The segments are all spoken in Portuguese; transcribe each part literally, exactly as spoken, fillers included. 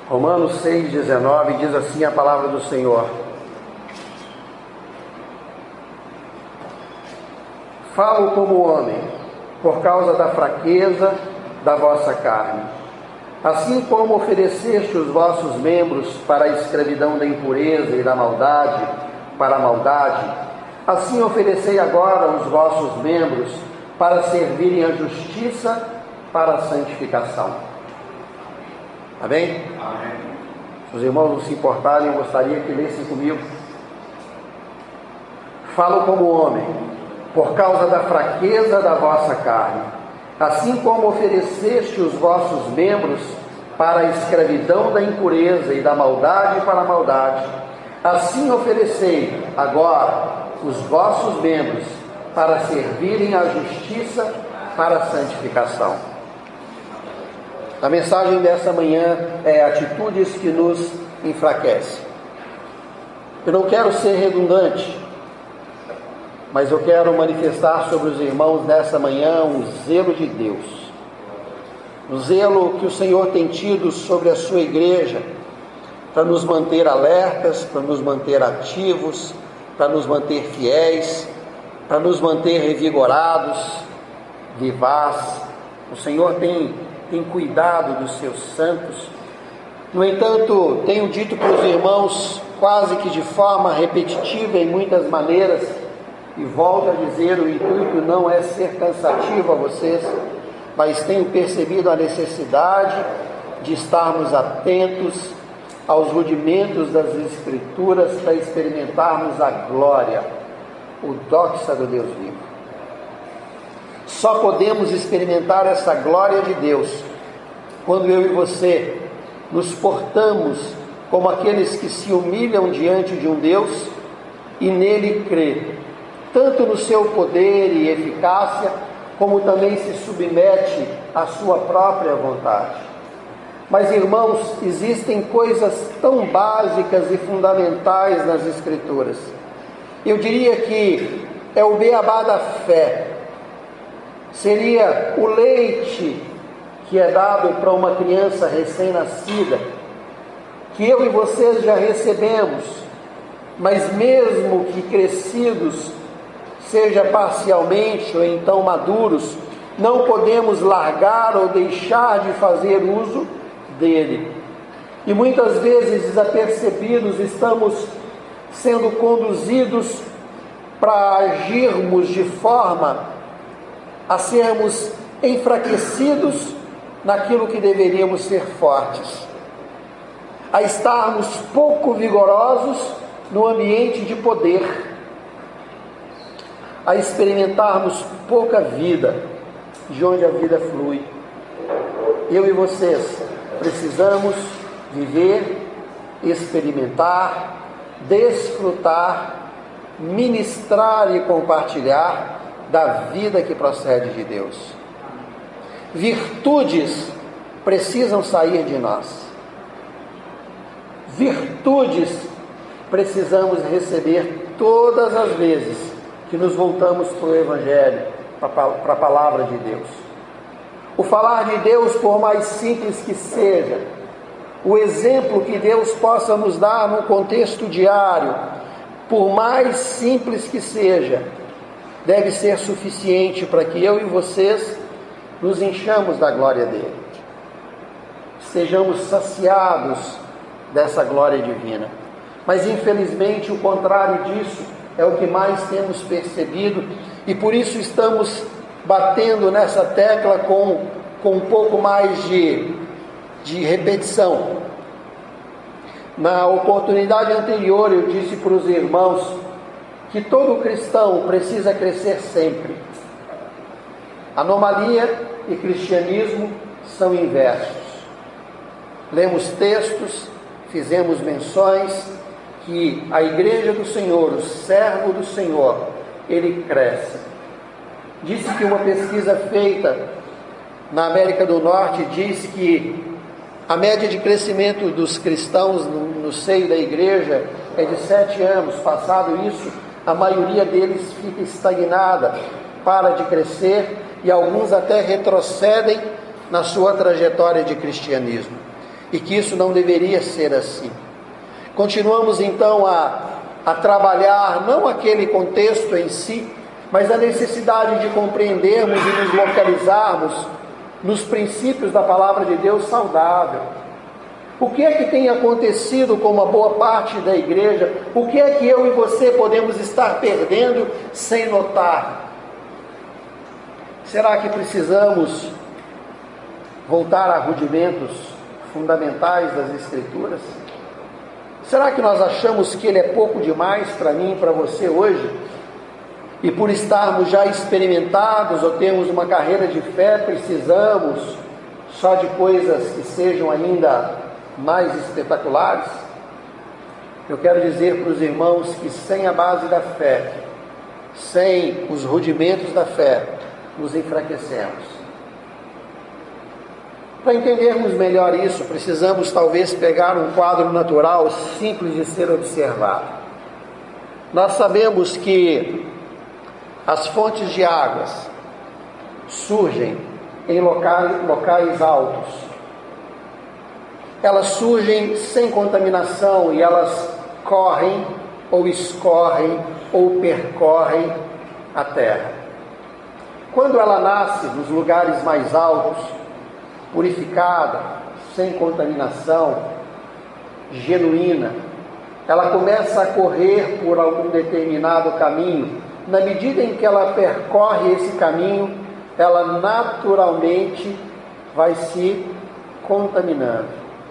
Romanos seis, dezenove diz assim a palavra do Senhor: falo como homem, por causa da fraqueza da vossa carne. Assim como ofereceste os vossos membros para a escravidão da impureza e da maldade, para a maldade, assim oferecei agora os vossos membros para servirem à justiça, para a santificação. Amém? Amém. Se os irmãos não se importarem, eu gostaria que lessem comigo. Falo como homem, por causa da fraqueza da vossa carne. Assim como ofereceste os vossos membros para a escravidão da impureza e da maldade para a maldade, assim oferecei agora os vossos membros para servirem à justiça, para a santificação. A mensagem dessa manhã é atitudes que nos enfraquecem. Eu não quero ser redundante, mas eu quero manifestar sobre os irmãos nessa manhã um zelo de Deus. Um zelo que o Senhor tem tido sobre a sua igreja, para nos manter alertas, para nos manter ativos, para nos manter fiéis, para nos manter revigorados, vivaz. O Senhor tem, tem cuidado dos seus santos. No entanto, tenho dito para os irmãos, quase que de forma repetitiva em muitas maneiras, e volto a dizer, o intuito não é ser cansativo a vocês, mas tenho percebido a necessidade de estarmos atentos aos rudimentos das Escrituras para experimentarmos a glória, o doxa do Deus vivo. Só podemos experimentar essa glória de Deus quando eu e você nos portamos como aqueles que se humilham diante de um Deus e nele crê, tanto no seu poder e eficácia, como também se submete à sua própria vontade. Mas, irmãos, existem coisas tão básicas e fundamentais nas Escrituras. Eu diria que é o beabá da fé. Seria o leite que é dado para uma criança recém-nascida, que eu e vocês já recebemos, mas mesmo que crescidos, seja parcialmente ou então maduros, não podemos largar ou deixar de fazer uso dele. E muitas vezes, desapercebidos, estamos sendo conduzidos para agirmos de forma a sermos enfraquecidos naquilo que deveríamos ser fortes, a estarmos pouco vigorosos no ambiente de poder, a experimentarmos pouca vida de onde a vida flui. Eu e vocês precisamos viver, experimentar, desfrutar, ministrar e compartilhar da vida que procede de Deus. Virtudes precisam sair de nós. Virtudes precisamos receber todas as vezes que nos voltamos para o Evangelho, para a palavra de Deus. O falar de Deus, por mais simples que seja, o exemplo que Deus possa nos dar no contexto diário, por mais simples que seja, deve ser suficiente para que eu e vocês nos enchamos da glória dele, sejamos saciados dessa glória divina. Mas infelizmente o contrário disso é o que mais temos percebido, e por isso estamos batendo nessa tecla com, com um pouco mais de, de repetição. Na oportunidade anterior eu disse para os irmãos que todo cristão precisa crescer sempre. Anomalia e cristianismo são inversos. Lemos textos, fizemos menções que a igreja do Senhor, o servo do Senhor, ele cresce. Disse que uma pesquisa feita na América do Norte diz que a média de crescimento dos cristãos no, no seio da igreja é de sete anos. Passado isso, a maioria deles fica estagnada, para de crescer, e alguns até retrocedem na sua trajetória de cristianismo. e que isso não deveria ser assim. Continuamos então a, a trabalhar não aquele contexto em si, mas a necessidade de compreendermos e nos localizarmos nos princípios da palavra de Deus saudável. O que é que tem acontecido com uma boa parte da igreja? O que é que eu e você podemos estar perdendo sem notar? Será que precisamos voltar a rudimentos fundamentais das Escrituras? Será que nós achamos que ele é pouco demais para mim e para você hoje? E por estarmos já experimentados ou termos uma carreira de fé, precisamos só de coisas que sejam ainda mais espetaculares? Eu quero dizer para os irmãos que sem a base da fé, sem os rudimentos da fé, nos enfraquecemos. Para entendermos melhor isso, precisamos talvez pegar um quadro natural simples de ser observado. Nós sabemos que as fontes de águas surgem em locais, locais altos. Elas surgem sem contaminação e elas correm ou escorrem ou percorrem a terra. Quando ela nasce nos lugares mais altos, purificada, sem contaminação, genuína, ela começa a correr por algum determinado caminho. Na medida em que ela percorre esse caminho, ela naturalmente vai se contaminando.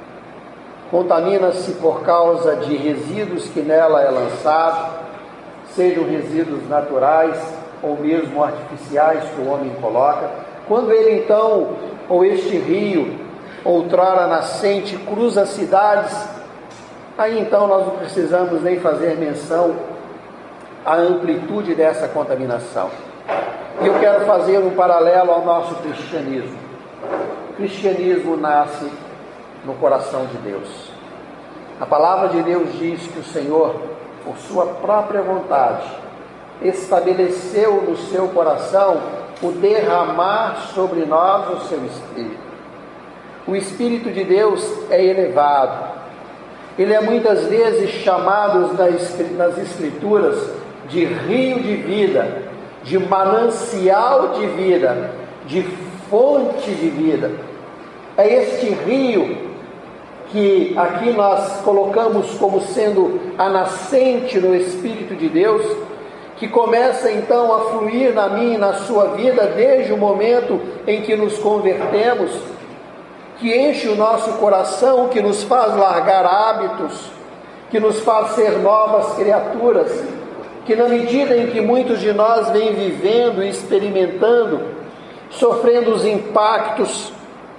Contamina-se por causa de resíduos que nela é lançado, sejam resíduos naturais ou mesmo artificiais que o homem coloca. Quando ele então, ou este rio, outrora nascente, cruza cidades, aí então nós não precisamos nem fazer menção à amplitude dessa contaminação. E eu quero fazer um paralelo ao nosso cristianismo. O cristianismo nasce no coração de Deus. A palavra de Deus diz que o Senhor, por sua própria vontade, estabeleceu no seu coração o derramar sobre nós o seu Espírito. O Espírito de Deus é elevado. Ele é muitas vezes chamado nas Escrituras de rio de vida, de manancial de vida, de fonte de vida. É este rio que aqui nós colocamos como sendo a nascente no Espírito de Deus, que começa então a fluir na minha e na sua vida desde o momento em que nos convertemos, que enche o nosso coração, que nos faz largar hábitos, que nos faz ser novas criaturas, que na medida em que muitos de nós vêm vivendo e experimentando, sofrendo os impactos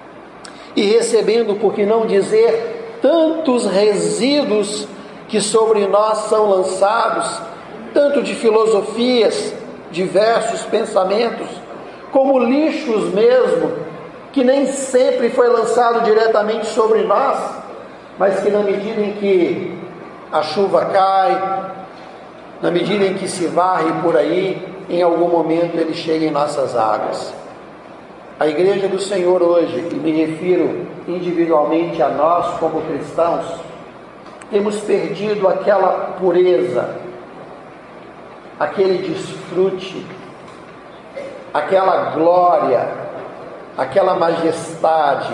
e recebendo, por que não dizer, tantos resíduos que sobre nós são lançados, tanto de filosofias, diversos pensamentos, como lixos mesmo, que nem sempre foi lançado diretamente sobre nós, mas que na medida em que a chuva cai, na medida em que se varre por aí, em algum momento ele chega em nossas águas. A igreja do Senhor hoje, e me refiro individualmente a nós como cristãos, temos perdido aquela pureza, aquele desfrute, aquela glória, aquela majestade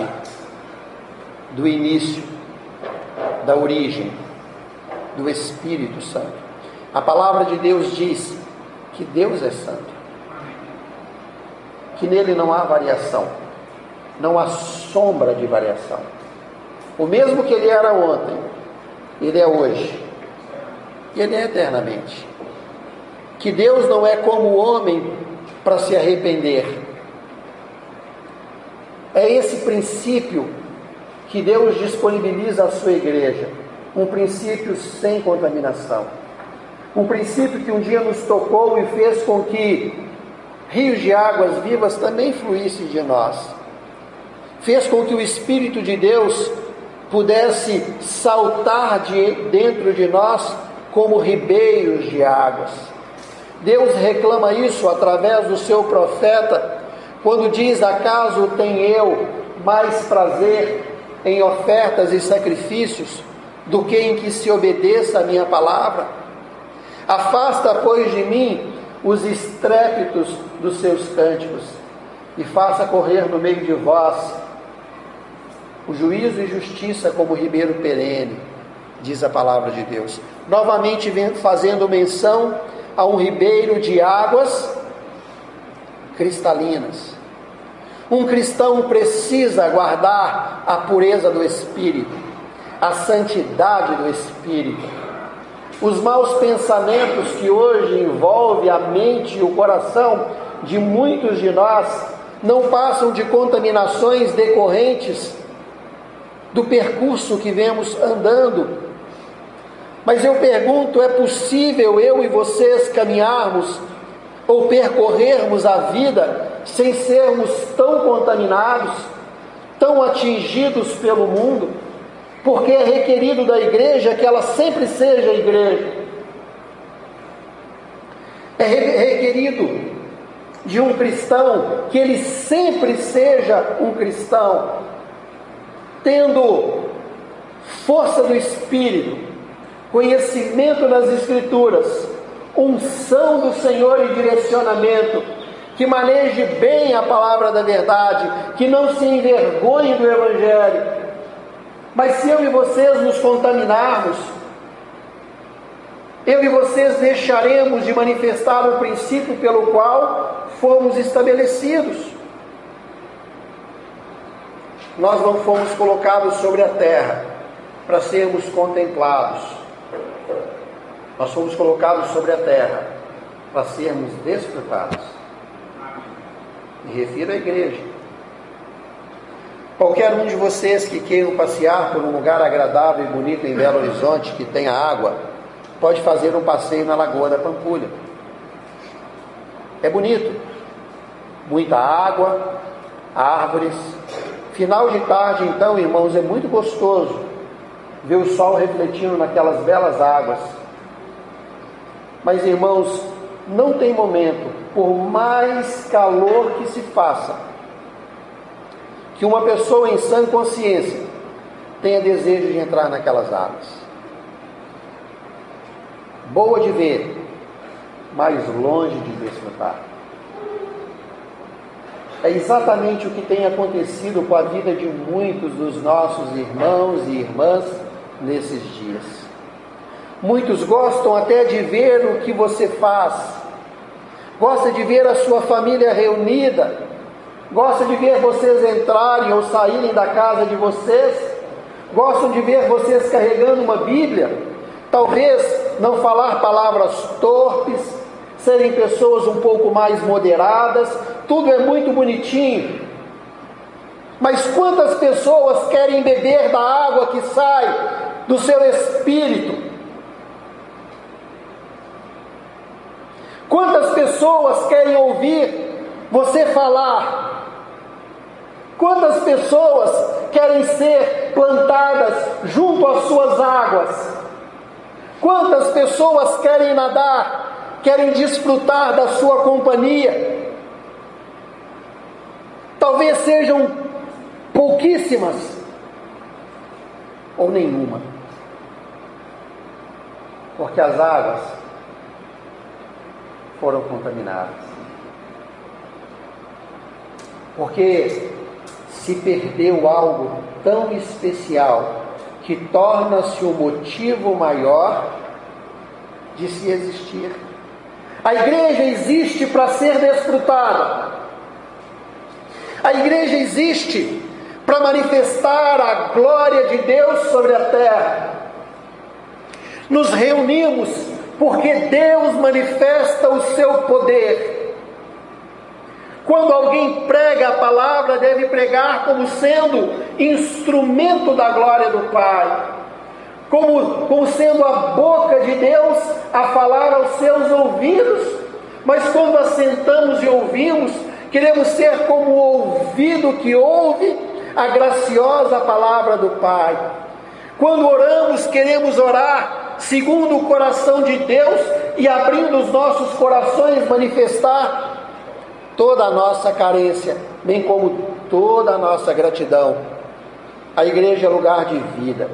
do início, da origem, do Espírito Santo. A palavra de Deus diz que Deus é santo, que nele não há variação, não há sombra de variação. O mesmo que ele era ontem, ele é hoje, e ele é eternamente. Que Deus não é como o homem para se arrepender. É esse princípio que Deus disponibiliza à sua igreja, um princípio sem contaminação, um princípio que um dia nos tocou e fez com que rios de águas vivas também fluíssem de nós, fez com que o Espírito de Deus pudesse saltar de dentro de nós como ribeiros de águas. Deus reclama isso através do seu profeta, quando diz: acaso tenho eu mais prazer em ofertas e sacrifícios do que em que se obedeça a minha palavra? Afasta, pois, de mim os estrépitos dos seus cânticos, e faça correr no meio de vós o juízo e justiça como ribeiro perene, diz a palavra de Deus. Novamente fazendo menção a um ribeiro de águas cristalinas. Um cristão precisa guardar a pureza do espírito, a santidade do espírito. Os maus pensamentos que hoje envolvem a mente e o coração de muitos de nós não passam de contaminações decorrentes do percurso que vemos andando. Mas eu pergunto, é possível eu e vocês caminharmos ou percorrermos a vida sem sermos tão contaminados, tão atingidos pelo mundo? Porque é requerido da igreja que ela sempre seja igreja. É requerido de um cristão que ele sempre seja um cristão, tendo força do Espírito, conhecimento das Escrituras, unção do Senhor e direcionamento, que maneje bem a palavra da verdade, que não se envergonhe do Evangelho. Mas se eu e vocês nos contaminarmos, eu e vocês deixaremos de manifestar o princípio pelo qual fomos estabelecidos. Nós não fomos colocados sobre a terra para sermos contemplados. Nós fomos colocados sobre a terra para sermos desfrutados. Me refiro à igreja. Qualquer um de vocês que queiram passear por um lugar agradável e bonito em Belo Horizonte, que tenha água, pode fazer um passeio na Lagoa da Pampulha. É bonito. Muita água, árvores. Final de tarde, então, irmãos, é muito gostoso ver o sol refletindo naquelas belas águas. Mas, irmãos, não tem momento, por mais calor que se faça, que uma pessoa em sã consciência tenha desejo de entrar naquelas águas. Boa de ver, mas longe de desfrutar. É exatamente o que tem acontecido com a vida de muitos dos nossos irmãos e irmãs nesses dias. Muitos gostam até de ver o que você faz, gosta de ver a sua família reunida, gosta de ver vocês entrarem ou saírem da casa de vocês, gostam de ver vocês carregando uma Bíblia, talvez não falar palavras torpes, serem pessoas um pouco mais moderadas, tudo é muito bonitinho. Mas quantas pessoas querem beber da água que sai do seu espírito? Quantas pessoas querem ouvir você falar? Quantas pessoas querem ser plantadas junto às suas águas? Quantas pessoas querem nadar, querem desfrutar da sua companhia? Talvez sejam pouquíssimas ou nenhuma, porque as águas foram contaminadas. Porque se perdeu algo tão especial que torna-se o motivo maior de se existir. A igreja existe para ser desfrutada. A igreja existe para manifestar a glória de Deus sobre a terra. Nos reunimos porque Deus manifesta o seu poder. Quando alguém prega a palavra, deve pregar como sendo instrumento da glória do Pai, como, como sendo a boca de Deus a falar aos seus ouvidos. Mas quando assentamos e ouvimos, queremos ser como o ouvido que ouve a graciosa palavra do Pai. Quando oramos, queremos orar segundo o coração de Deus e abrindo os nossos corações, manifestar toda a nossa carência, bem como toda a nossa gratidão. A igreja é lugar de vida.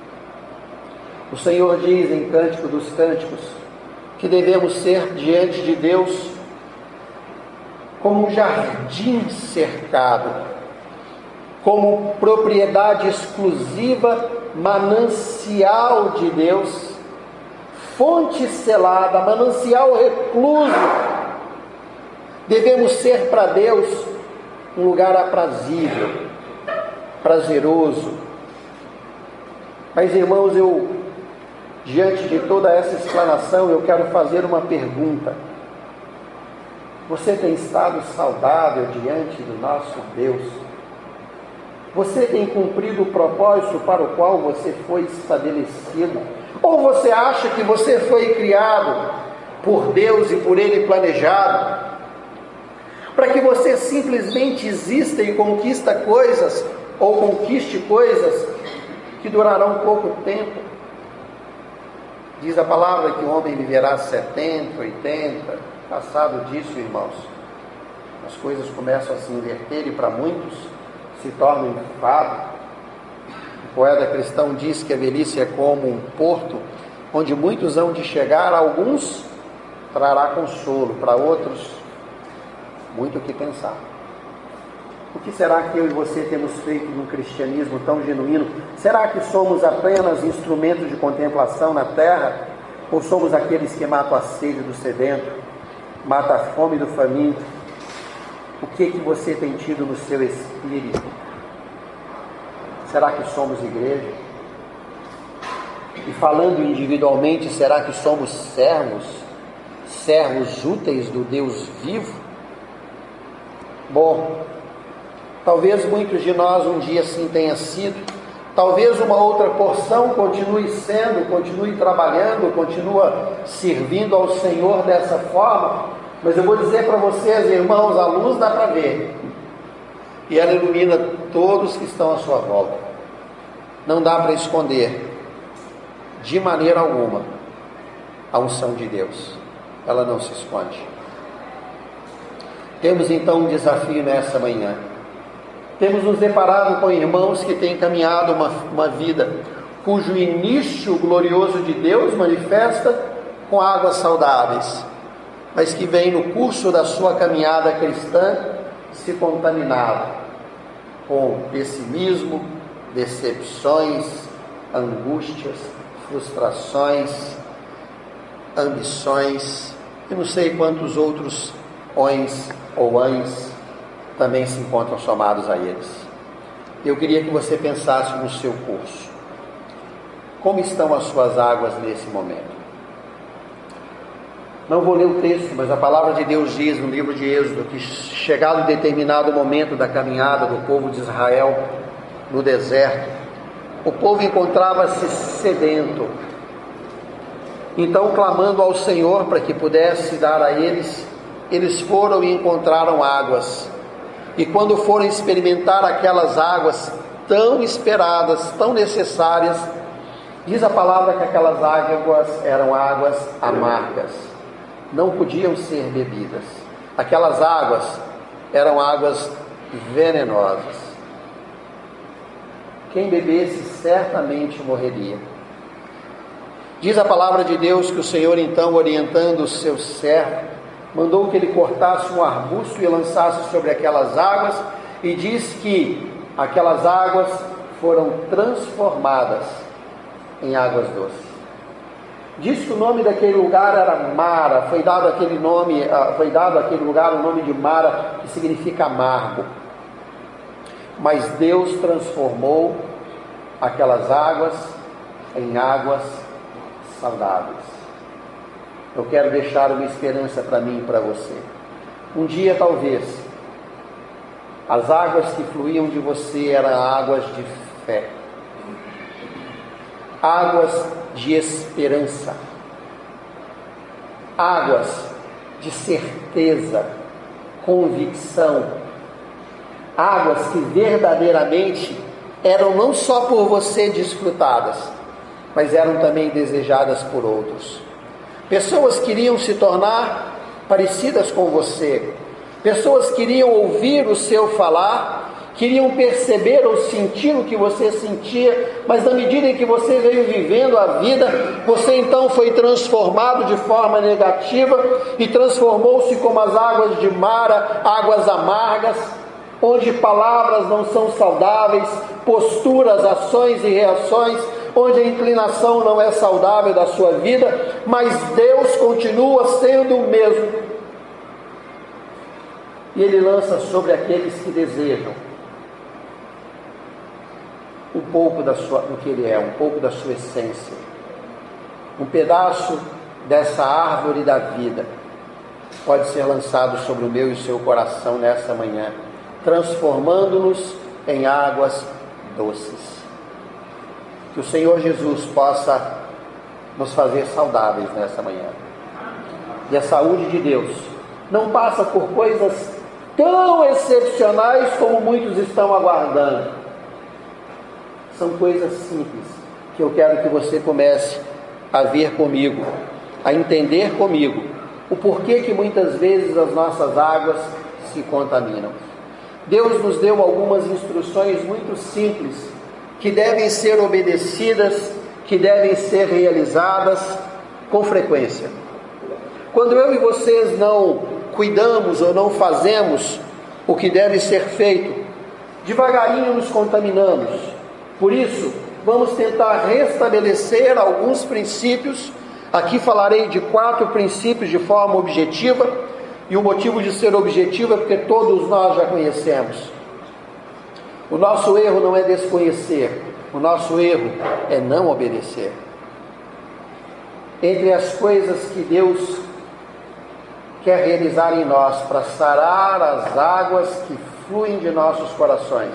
O Senhor diz em Cântico dos Cânticos que devemos ser diante de Deus como um jardim cercado, como propriedade exclusiva, manancial de Deus, fonte selada, manancial recluso. Devemos ser para Deus um lugar aprazível, prazeroso. Mas, irmãos, eu, diante de toda essa explanação, eu quero fazer uma pergunta. Você tem estado saudável diante do nosso Deus? Você tem cumprido o propósito para o qual você foi estabelecido? Ou você acha que você foi criado por Deus e por Ele planejado para que você simplesmente exista e conquista coisas, ou conquiste coisas que durarão pouco tempo? Diz a palavra que o homem viverá setenta, oitenta, passado disso, irmãos, as coisas começam a se inverter e para muitos se torna um enfado. O poeta cristão diz que a velhice é como um porto, onde muitos hão de chegar, alguns trará consolo, para outros, muito o que pensar. O que será que eu e você temos feito num cristianismo tão genuíno? Será que somos apenas instrumentos de contemplação na terra? Ou somos aqueles que matam a sede do sedento, matam a fome do faminto? O que que você tem tido no seu espírito? Será que somos igreja? E falando individualmente, será que somos servos? Servos úteis do Deus vivo? Bom, talvez muitos de nós um dia assim tenha sido, talvez uma outra porção continue sendo, continue trabalhando, continua servindo ao Senhor dessa forma, mas eu vou dizer para vocês, irmãos, a luz dá para ver, e ela ilumina todos que estão à sua volta. Não dá para esconder, de maneira alguma, a unção de Deus, ela não se esconde. Temos então um desafio nessa manhã. Temos nos deparado com irmãos que têm caminhado uma, uma vida cujo início glorioso de Deus manifesta com águas saudáveis, mas que vem no curso da sua caminhada cristã se contaminado com pessimismo, decepções, angústias, frustrações, ambições e não sei quantos outros ões ou ães também se encontram somados a eles. Eu queria que você pensasse no seu curso. Como estão as suas águas nesse momento? Não vou ler o texto, mas a palavra de Deus diz no livro de Êxodo que, chegado determinado momento da caminhada do povo de Israel no deserto, o povo encontrava-se sedento. Então, clamando ao Senhor para que pudesse dar a eles, eles foram e encontraram águas. E quando foram experimentar aquelas águas tão esperadas, tão necessárias, diz a palavra que aquelas águas eram águas amargas, não podiam ser bebidas. Aquelas águas eram águas venenosas. Quem bebesse certamente morreria. Diz a palavra de Deus que o Senhor, então, orientando o seu servo, mandou que ele cortasse um arbusto e lançasse sobre aquelas águas, e diz que aquelas águas foram transformadas em águas doces. Diz que o nome daquele lugar era Mara, foi dado aquele nome, foi dado àquele lugar o nome de Mara, que significa amargo. Mas Deus transformou aquelas águas em águas saudáveis. Eu quero deixar uma esperança para mim e para você. Um dia, talvez, as águas que fluíam de você eram águas de fé, águas de esperança, águas de certeza, convicção, águas que verdadeiramente eram não só por você desfrutadas, mas eram também desejadas por outros. Pessoas queriam se tornar parecidas com você, pessoas queriam ouvir o seu falar, queriam perceber ou sentir o que você sentia, mas na medida em que você veio vivendo a vida, você então foi transformado de forma negativa e transformou-se como as águas de Mara, águas amargas, onde palavras não são saudáveis, posturas, ações e reações, onde a inclinação não é saudável da sua vida, mas Deus continua sendo o mesmo. E Ele lança sobre aqueles que desejam um pouco da sua, do que Ele é, um pouco da sua essência, um pedaço dessa árvore da vida pode ser lançado sobre o meu e o seu coração nessa manhã, transformando-nos em águas doces. Que o Senhor Jesus possa nos fazer saudáveis nessa manhã. E a saúde de Deus não passa por coisas tão excepcionais como muitos estão aguardando. São coisas simples que eu quero que você comece a ver comigo, a entender comigo o porquê que muitas vezes as nossas águas se contaminam. Deus nos deu algumas instruções muito simples que devem ser obedecidas, que devem ser realizadas com frequência. Quando eu e vocês não cuidamos ou não fazemos o que deve ser feito, devagarinho nos contaminamos. Por isso, vamos tentar restabelecer alguns princípios. Aqui falarei de quatro princípios de forma objetiva, e o motivo de ser objetivo é porque todos nós já conhecemos. O nosso erro não é desconhecer, o nosso erro é não obedecer. Entre as coisas que Deus quer realizar em nós para sarar as águas que fluem de nossos corações,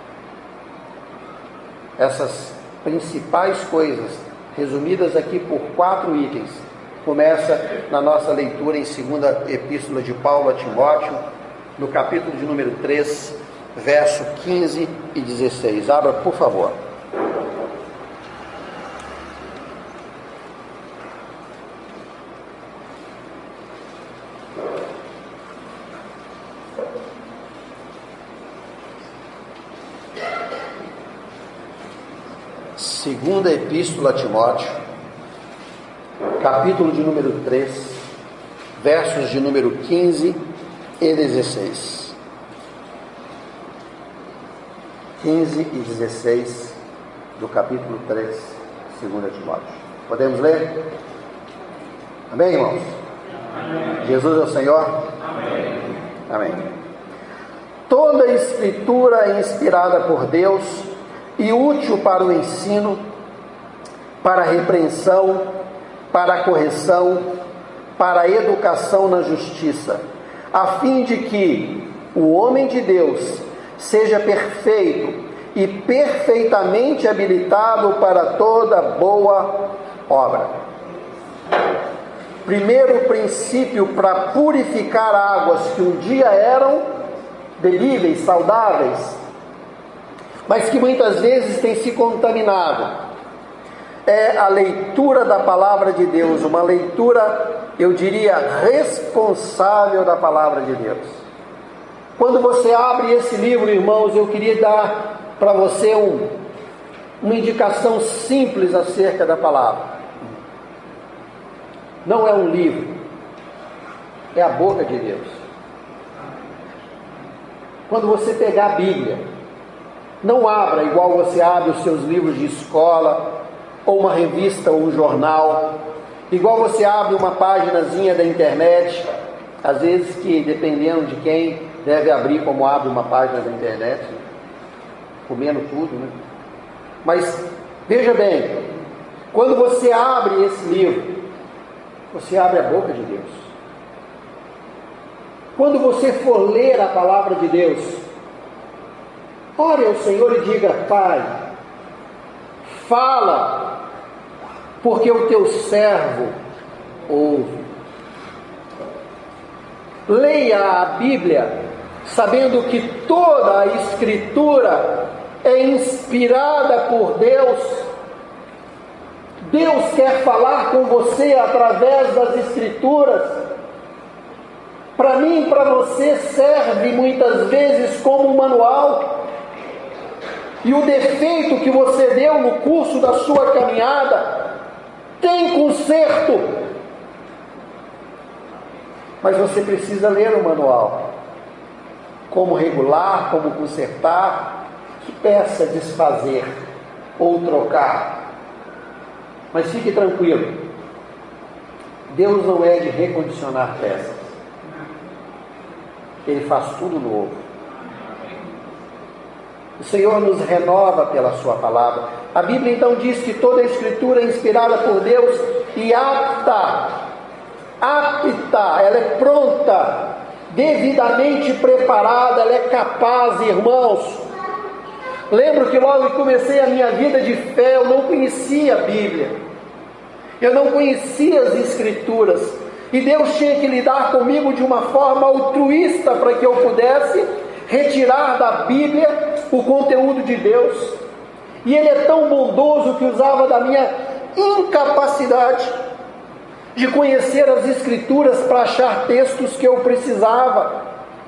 essas principais coisas, resumidas aqui por quatro itens, começa na nossa leitura em segunda Epístola de Paulo a Timóteo, no capítulo de número três, verso quinze e dezesseis. Abra, por favor. Segunda Epístola a Timóteo, capítulo de número três, versos de número quinze e dezesseis. quinze e dezesseis do capítulo três, segunda Timóteo. Podemos ler? Amém, irmãos? Amém. Jesus é o Senhor? Amém. Amém. Toda a Escritura é inspirada por Deus e útil para o ensino, para a repreensão, para a correção, para a educação na justiça, a fim de que o homem de Deus seja perfeito e perfeitamente habilitado para toda boa obra. Primeiro princípio para purificar águas que um dia eram bebíveis, saudáveis, mas que muitas vezes têm se contaminado, é a leitura da palavra de Deus, uma leitura, eu diria, responsável da palavra de Deus. Quando você abre esse livro, irmãos, eu queria dar para você um, uma indicação simples acerca da palavra. Não é um livro, é a boca de Deus. Quando você pegar a Bíblia, não abra igual você abre os seus livros de escola, ou uma revista ou um jornal, igual você abre uma paginazinha da internet, às vezes que, dependendo de quem, deve abrir como abre uma página da internet, né? Comendo tudo, né? Mas, veja bem, quando você abre esse livro, você abre a boca de Deus. Quando você for ler a palavra de Deus, ore ao Senhor e diga: Pai, fala, porque o teu servo ouve. Leia a Bíblia, sabendo que toda a Escritura é inspirada por Deus. Deus quer falar com você através das Escrituras. Para mim e para você serve muitas vezes como um manual. e o defeito que você deu no curso da sua caminhada tem conserto. Mas você precisa ler o manual. Como regular, como consertar, que peça desfazer ou trocar. Mas fique tranquilo, Deus não é de recondicionar peças. Ele faz tudo novo. O Senhor nos renova pela sua palavra. A Bíblia então diz que toda a Escritura é inspirada por Deus e apta, apta, ela é pronta, devidamente preparada, ela é capaz, irmãos. Lembro que logo que comecei a minha vida de fé, eu não conhecia a Bíblia, eu não conhecia as Escrituras, e Deus tinha que lidar comigo de uma forma altruísta para que eu pudesse retirar da Bíblia o conteúdo de Deus. E Ele é tão bondoso que usava da minha incapacidade de conhecer as Escrituras para achar textos que eu precisava.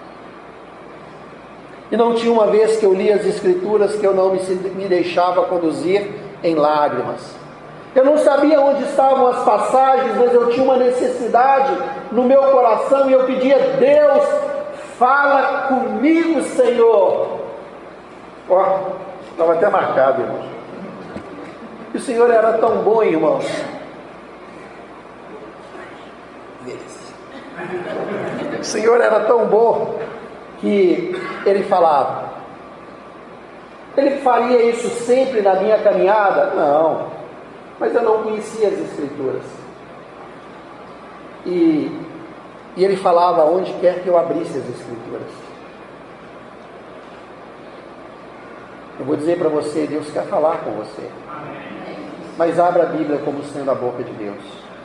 E não tinha uma vez que eu li as Escrituras que eu não me, me deixava conduzir em lágrimas. Eu não sabia onde estavam as passagens, mas eu tinha uma necessidade no meu coração e eu pedia: Deus, fala comigo, Senhor. Ó, estava até marcado, irmãos. E o Senhor era tão bom, irmãos. O Senhor era tão bom que Ele falava. Ele faria isso sempre na minha caminhada? Não. Mas eu não conhecia as Escrituras. E, e Ele falava onde quer que eu abrisse as Escrituras. Eu vou dizer para você, Deus quer falar com você. Mas abra a Bíblia como sendo a boca de Deus.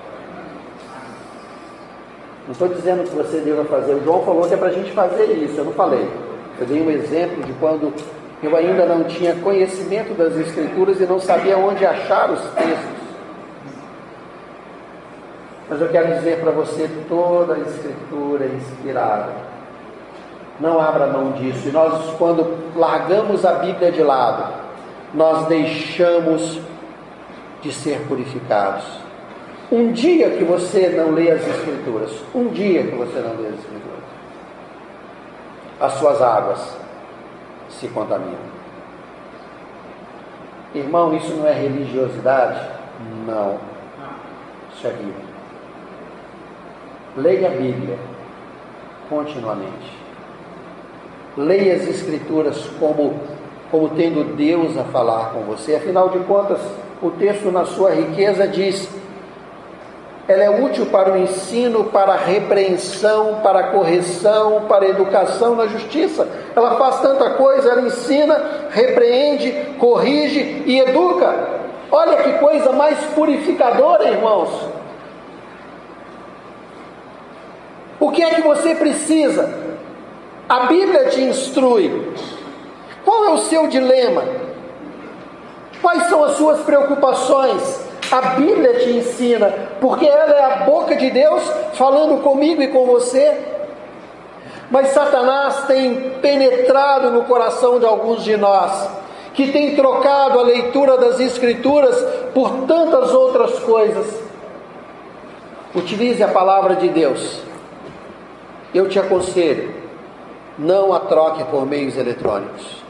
Não estou dizendo que você deva fazer. O João falou que é para a gente fazer isso. Eu não falei. Eu dei um exemplo de quando eu ainda não tinha conhecimento das Escrituras e não sabia onde achar os textos. Mas eu quero dizer para você, toda a Escritura é inspirada. Não abra mão disso. E nós, quando largamos a Bíblia de lado, nós deixamos de ser purificados. Um dia que você não lê as Escrituras, um dia que você não lê as Escrituras, as suas águas se contaminam. Irmão, isso não é religiosidade? Não. Isso é Bíblia. Leia a Bíblia continuamente. Leia as Escrituras como, como tendo Deus a falar com você. Afinal de contas, o texto na sua riqueza diz: ela é útil para o ensino, para a repreensão, para a correção, para a educação na justiça. Ela faz tanta coisa, ela ensina, repreende, corrige e educa. Olha que coisa mais purificadora, irmãos. O que é que você precisa? A Bíblia te instrui. Qual é o seu dilema? Quais são as suas preocupações? A Bíblia te ensina, porque ela é a boca de Deus falando comigo e com você. Mas Satanás tem penetrado no coração de alguns de nós, que tem trocado a leitura das Escrituras por tantas outras coisas. Utilize a palavra de Deus. Eu te aconselho, não a troque por meios eletrônicos.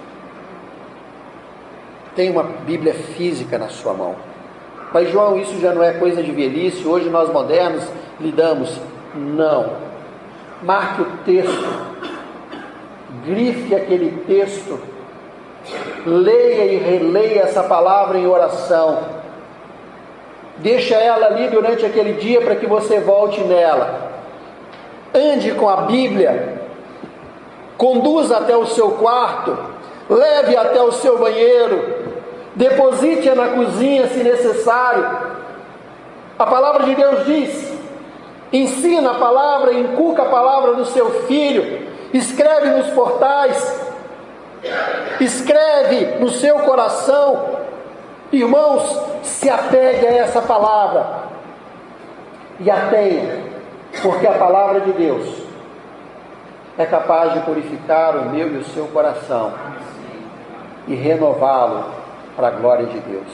Tenha uma Bíblia física na sua mão. Mas João, isso já não é coisa de velhice, hoje nós modernos lidamos. Não. Marque o texto, grife aquele texto, leia e releia essa palavra em oração. Deixa ela ali durante aquele dia para que você volte nela. Ande com a Bíblia, conduza até o seu quarto, leve até o seu banheiro, deposite-a na cozinha se necessário. A palavra de Deus diz: ensina a palavra, inculca a palavra no seu filho, escreve nos portais, escreve no seu coração. Irmãos, se apegue a essa palavra e a tenha, porque a palavra de Deus é capaz de purificar o meu e o seu coração e renová-lo para a glória de Deus.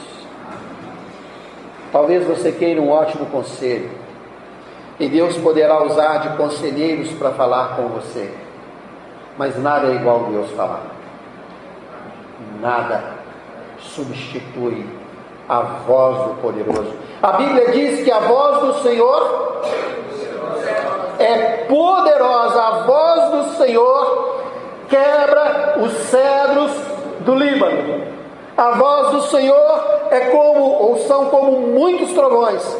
Talvez você queira um ótimo conselho, e Deus poderá usar de conselheiros para falar com você, mas nada é igual Deus falar. Nada substitui a voz do poderoso. A Bíblia diz que a voz do Senhor é poderosa. A voz do Senhor quebra os cedros do Líbano. A voz do Senhor é como, ou são como muitos trovões.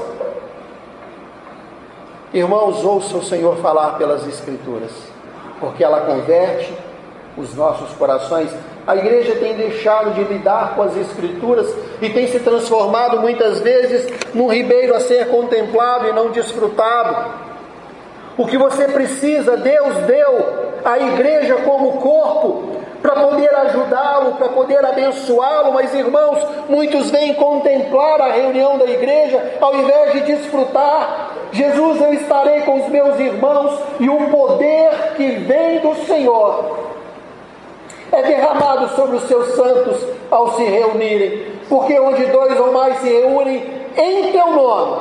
Irmãos, ouça o Senhor falar pelas Escrituras, porque ela converte os nossos corações. A igreja tem deixado de lidar com as Escrituras e tem se transformado muitas vezes num ribeiro a ser contemplado e não desfrutado. O que você precisa, Deus deu à igreja como corpo para poder ajudá-lo, para poder abençoá-lo, mas irmãos, muitos vêm contemplar a reunião da igreja ao invés de desfrutar. Jesus, eu estarei com os meus irmãos, e o poder que vem do Senhor é derramado sobre os seus santos ao se reunirem, porque onde dois ou mais se reúnem em teu nome,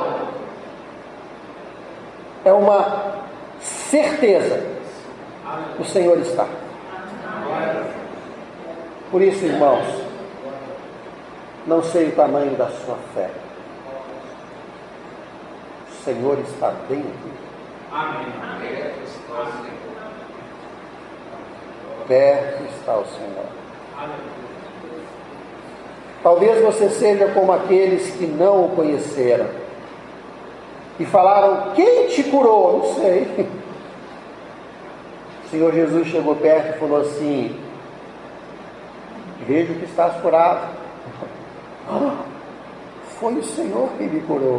é uma certeza, o Senhor está. Por isso, irmãos, não sei o tamanho da sua fé, o Senhor está bem aqui. Amém. Perto está o Senhor. Talvez você seja como aqueles que não o conheceram e falaram: quem te curou? Não sei. O Senhor Jesus chegou perto e falou assim: vejo que estás curado. Ah, foi o Senhor que me curou.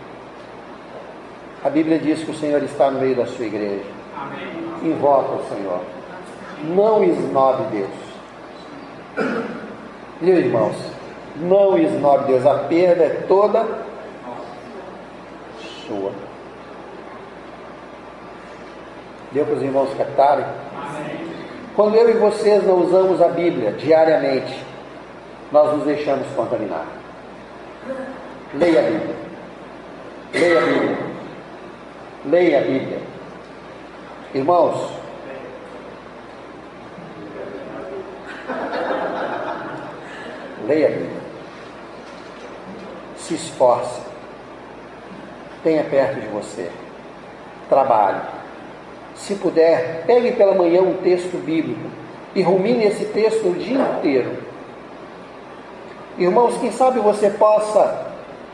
A Bíblia diz que o Senhor está no meio da sua igreja. Invoca o Senhor. Não esnobe Deus. Meus irmãos, não esnobe Deus. A perda é toda sua. Deu para os irmãos captarem? Quando eu e vocês não usamos a Bíblia diariamente, nós nos deixamos contaminar. Leia a Bíblia. Leia a Bíblia. Leia a Bíblia. Irmãos, leia a Bíblia. Se esforce. Tenha perto de você. Trabalhe. Se puder, pegue pela manhã um texto bíblico e rumine esse texto o dia inteiro. Irmãos, quem sabe você possa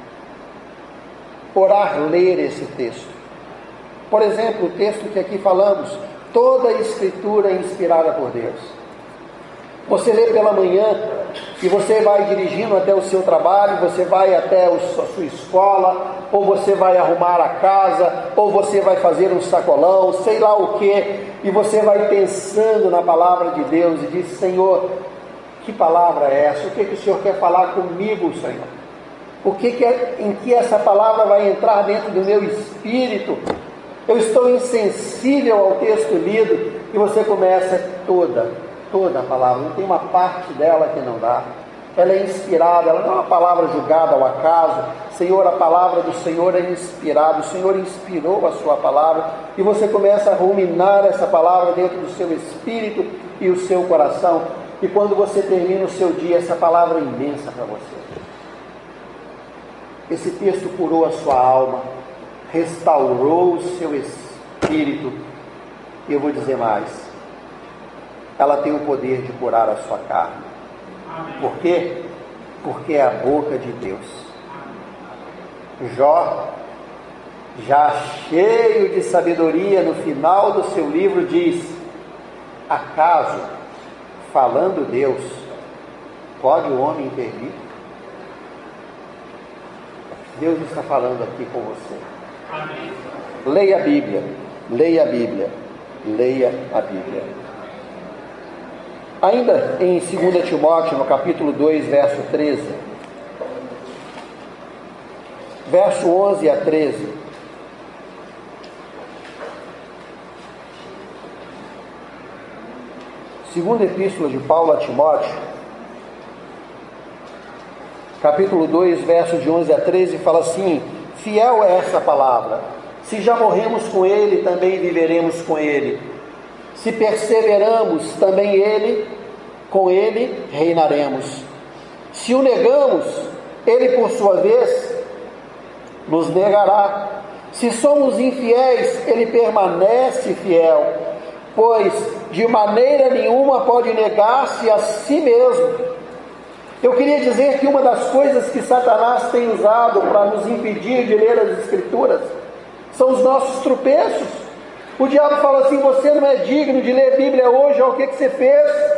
orar, ler esse texto. Por exemplo, o texto que aqui falamos: toda a Escritura é inspirada por Deus. Você lê pela manhã e você vai dirigindo até o seu trabalho, você vai até a sua escola, ou você vai arrumar a casa, ou você vai fazer um sacolão, sei lá o que, e você vai pensando na palavra de Deus e diz: Senhor, que palavra é essa? O que, que o Senhor quer falar comigo, Senhor? O que, que é, em que essa palavra vai entrar dentro do meu espírito? Eu estou insensível ao texto lido, e você começa toda Toda a palavra, não tem uma parte dela que não dá. Ela é inspirada, ela não é uma palavra julgada ao acaso. Senhor, a palavra do Senhor é inspirada, o Senhor inspirou a sua palavra, e você começa a ruminar essa palavra dentro do seu espírito e o seu coração, e quando você termina o seu dia, essa palavra é imensa para você. Esse texto curou a sua alma, restaurou o seu espírito, e eu vou dizer mais: ela tem o poder de curar a sua carne. Por quê? Porque é a boca de Deus. Jó, já cheio de sabedoria, no final do seu livro diz: acaso, falando Deus, pode o homem intervir? Deus está falando aqui com você. Leia a Bíblia, leia a Bíblia, leia a Bíblia. Ainda em dois Timóteo, no capítulo dois, verso treze, verso onze a treze, segunda epístola de Paulo a Timóteo, capítulo dois, verso de onze a treze, fala assim: fiel é essa palavra. Se já morremos com ele, também viveremos com ele. Se perseveramos, também ele, com ele reinaremos. Se o negamos, ele por sua vez nos negará. Se somos infiéis, ele permanece fiel, pois de maneira nenhuma pode negar-se a si mesmo. Eu queria dizer que uma das coisas que Satanás tem usado para nos impedir de ler as Escrituras são os nossos tropeços. O diabo fala assim: você não é digno de ler a Bíblia hoje, olha o que, que você fez.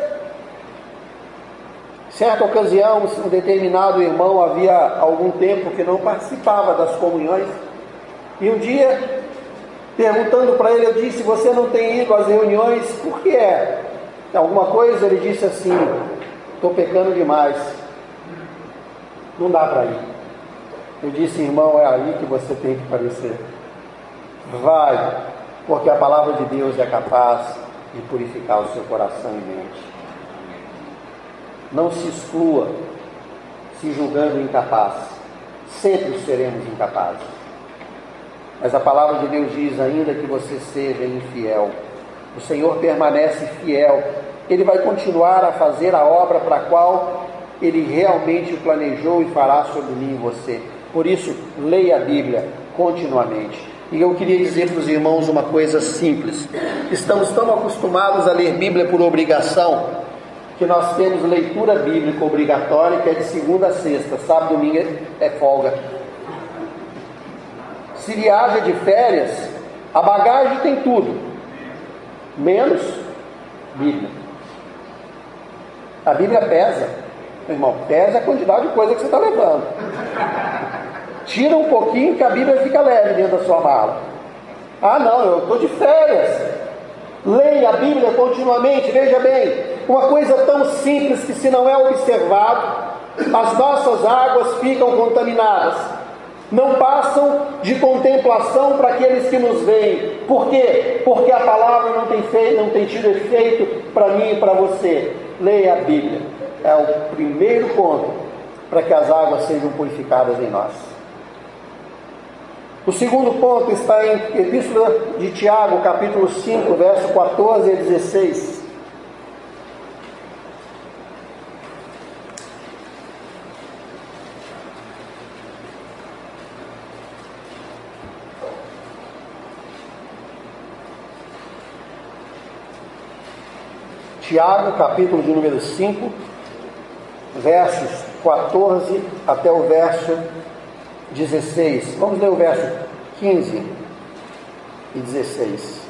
Certa ocasião, um determinado irmão havia algum tempo que não participava das comunhões, e um dia, perguntando para ele, eu disse: você não tem ido às reuniões, por que é? Alguma coisa? Ele disse assim: estou pecando demais, não dá para ir. Eu disse: irmão, é aí que você tem que aparecer. Vai, porque a palavra de Deus é capaz de purificar o seu coração e mente. Não se exclua se julgando incapaz. Sempre seremos incapazes. Mas a palavra de Deus diz: ainda que você seja infiel, o Senhor permanece fiel. Ele vai continuar a fazer a obra para a qual Ele realmente planejou e fará sobre mim e você. Por isso, leia a Bíblia continuamente. E eu queria dizer para os irmãos uma coisa simples. Estamos tão acostumados a ler Bíblia por obrigação, que nós temos leitura bíblica obrigatória, que é de segunda a sexta, sábado e domingo é folga. Se viaja de férias, a bagagem tem tudo, menos Bíblia. A Bíblia pesa, meu irmão, pesa a quantidade de coisa que você está levando. Tira um pouquinho que a Bíblia fica leve dentro da sua mala. Ah não, eu estou de férias. Leia a Bíblia continuamente. Veja bem, uma coisa tão simples que, se não é observado, as nossas águas ficam contaminadas, não passam de contemplação para aqueles que nos veem. Por quê? Porque a palavra não tem, feito, não tem tido efeito para mim e para você. Leia a Bíblia, é o primeiro ponto para que as águas sejam purificadas em nós. O segundo ponto está em Epístola de Tiago, capítulo cinco, verso quatorze a dezesseis. Tiago, capítulo de número cinco, versos quatorze até o verso dezesseis. Vamos ler o verso quinze e dezesseis.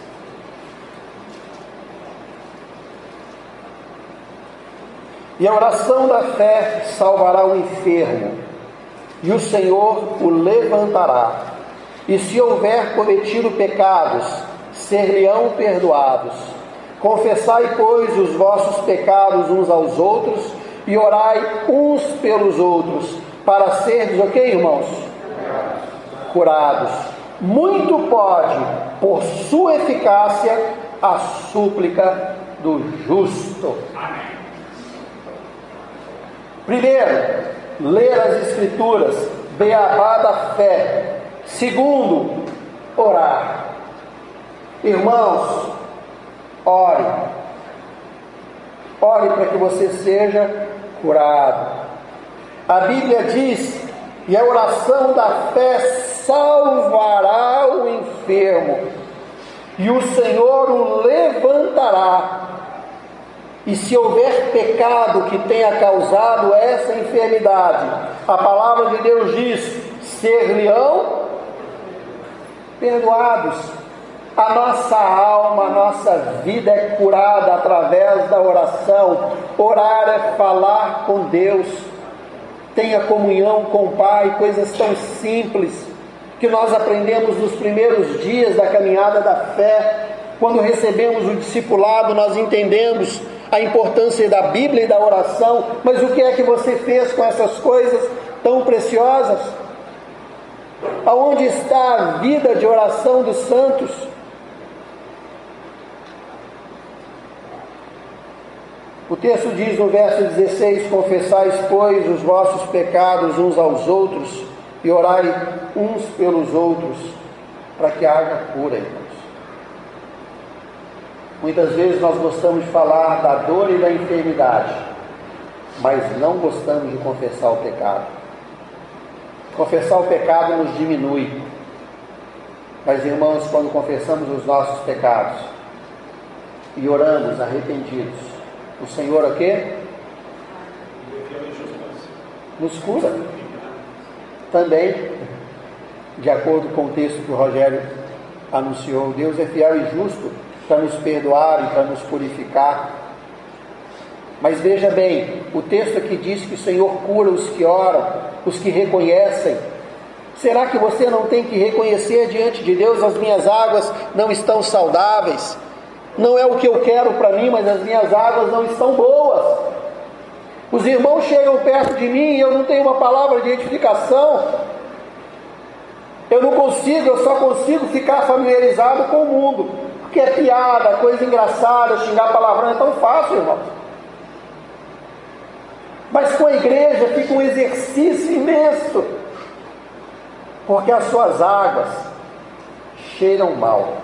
E a oração da fé salvará o enfermo, e o Senhor o levantará. E se houver cometido pecados, ser-lhe-ão perdoados. Confessai, pois, os vossos pecados uns aos outros, e orai uns pelos outros, para serdes, o que, irmãos? Curados. Muito pode, por sua eficácia, a súplica do justo. Primeiro, ler as Escrituras, beabá da fé. Segundo, orar. Irmãos, ore. Ore para que você seja curado. A Bíblia diz: e a oração da fé salvará o enfermo, e o Senhor o levantará. E se houver pecado que tenha causado essa enfermidade, a palavra de Deus diz: ser-lhe-ão perdoados. A nossa alma, a nossa vida é curada através da oração. Orar é falar com Deus. Tenha comunhão com o Pai, coisas tão simples que nós aprendemos nos primeiros dias da caminhada da fé. Quando recebemos o discipulado, nós entendemos a importância da Bíblia e da oração. Mas o que é que você fez com essas coisas tão preciosas? Aonde está a vida de oração dos santos? O texto diz no verso dezesseis: confessais, pois, os vossos pecados uns aos outros e orai uns pelos outros, para que haja cura, irmãos. Muitas vezes nós gostamos de falar da dor e da enfermidade, mas não gostamos de confessar o pecado. Confessar o pecado nos diminui. Mas, irmãos, quando confessamos os nossos pecados e oramos arrependidos, o Senhor o quê? Nos cura. Também, de acordo com o texto que o Rogério anunciou, Deus é fiel e justo para nos perdoar e para nos purificar. Mas veja bem, o texto aqui diz que o Senhor cura os que oram, os que reconhecem. Será que você não tem que reconhecer diante de Deus: as minhas águas não estão saudáveis? Não é o que eu quero para mim, mas as minhas águas não estão boas. Os irmãos chegam perto de mim e eu não tenho uma palavra de edificação. Eu não consigo, eu só consigo ficar familiarizado com o mundo. Porque é piada, coisa engraçada, xingar palavrão é tão fácil, irmãos. Mas com a igreja fica um exercício imenso, porque as suas águas cheiram mal.